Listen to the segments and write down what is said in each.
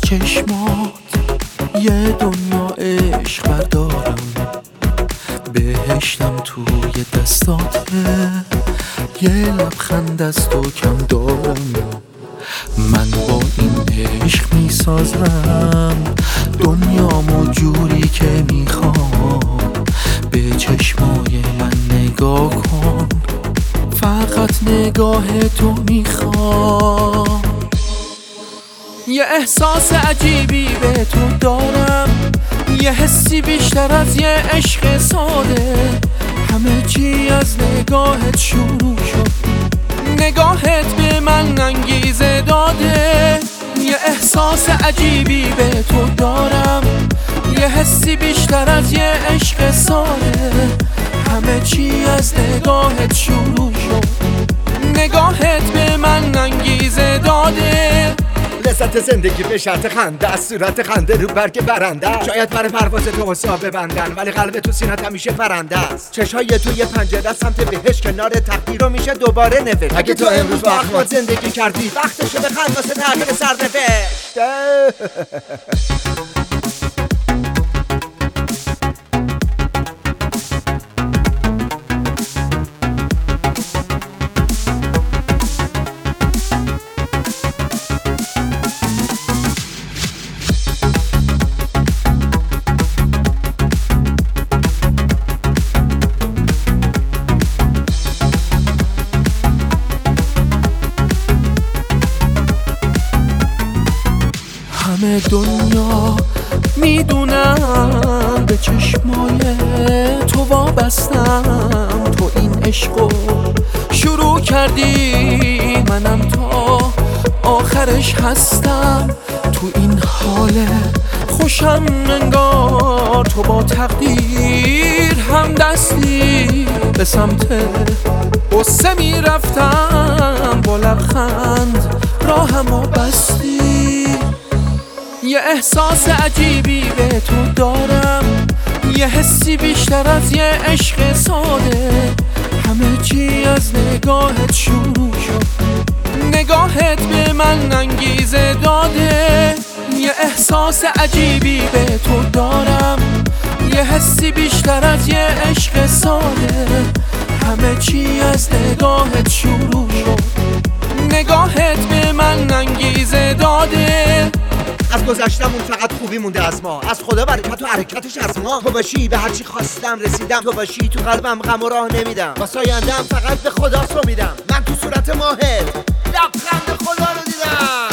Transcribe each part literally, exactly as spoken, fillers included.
چشمات یه دنیا عشق بردارم، بهشتم توی دستاته، یه لبخند از تو کم دارم. من با این عشق میسازم دنیامو جوری که میخوام. به چشمای من نگاه کن، فقط نگاه تو میخوام. یه احساس عجیبی به تو دارم، یه حسی بیشتر از یه عشق ساده. همه چی از نگاهت شروع شد، نگاهت به من انگیزه داده. یه احساس عجیبی به تو دارم، یه حسی بیشتر از یه عشق ساده. همه چی از نگاهت شروع شد، نگاهت به من انگیزه داده. لذت زندگی به شرط خنده، از صورت خنده رو برگ برنده. شاید برای پرواز تو حساب ببندن، ولی قلب تو سینت همیشه پرنده است. چشای تو یه پنجره سمت بهش، کنار تقدیر رو میشه دوباره نوشت. اگه تو امروز با اخمات زندگی کردی، وقتشه بخند واسه تغییر سرنوشت. همه دنیا میدونم به چشمای تو وابستم. تو این عشقو شروع کردی، منم تا آخرش هستم. تو این حال خوشم انگار تو با تقدیر هم دستی. به سمت قصه میرفتم، با لبخند راهمو بستی. یه احساس عجیبی به تو دارم، یه حسی بیشتر از یه عشق ساده. همه چی از نگاهت شروع شد، نگاهت به من انگیزه داده. یه احساس عجیبی به تو دارم، یه حسی بیشتر از یه عشق ساده. همه چی از نگاهت شروع شد، نگاهت به من انگیزه داده. از گذشتمون فقط خوبی مونده از ما، از خدا برکت و حرکتش از ما. تو باشی به هرچی خواستم رسیدم، تو باشی تو قلبم غم و راه نمیدم. واسه آینده‌ام فقط به خدا سو میدم. من تو صورت ماهت لبخند خدا رو دیدم.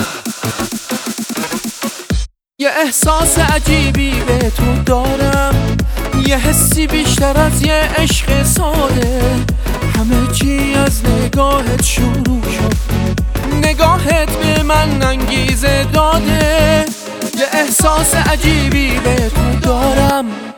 یه احساس عجیبی به تو دارم، یه حسی بیشتر از یه عشق ساده. همه چی از نگاهت شروع شد، نگاهت به من انگیزه داده. یه احساس عجیبی به تو دارم،